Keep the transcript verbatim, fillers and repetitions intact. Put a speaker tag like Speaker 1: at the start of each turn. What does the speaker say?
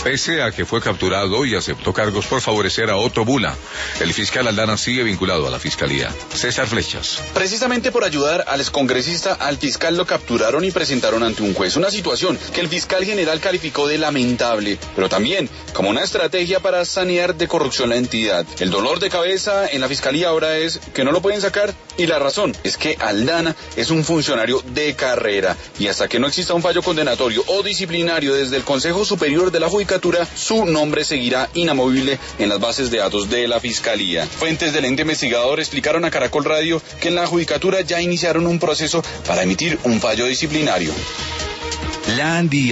Speaker 1: pese a que fue capturado y aceptó cargos por favorecer a Otto Bula. El fiscal Aldana sigue vinculado a la fiscalía. César Flechas.
Speaker 2: Precisamente por ayudar al excongresista, al fiscal lo capturaron y presentaron ante un juez. Una situación que el fiscal general calificó de lamentable, pero también como una estrategia para sanear de corrupción la entidad. El dolor de cabeza en la fiscalía ahora es que no lo pueden sacar, y la razón es que Aldana es un funcionario de carrera, y hasta que no exista un fallo condenatorio o disciplinario desde el Consejo Superior de la Judicatura, su nombre seguirá inamovible en las bases de datos de la Fiscalía. Fuentes del ente investigador explicaron a Caracol Radio que en la Judicatura ya iniciaron un proceso para emitir un fallo disciplinario.
Speaker 1: La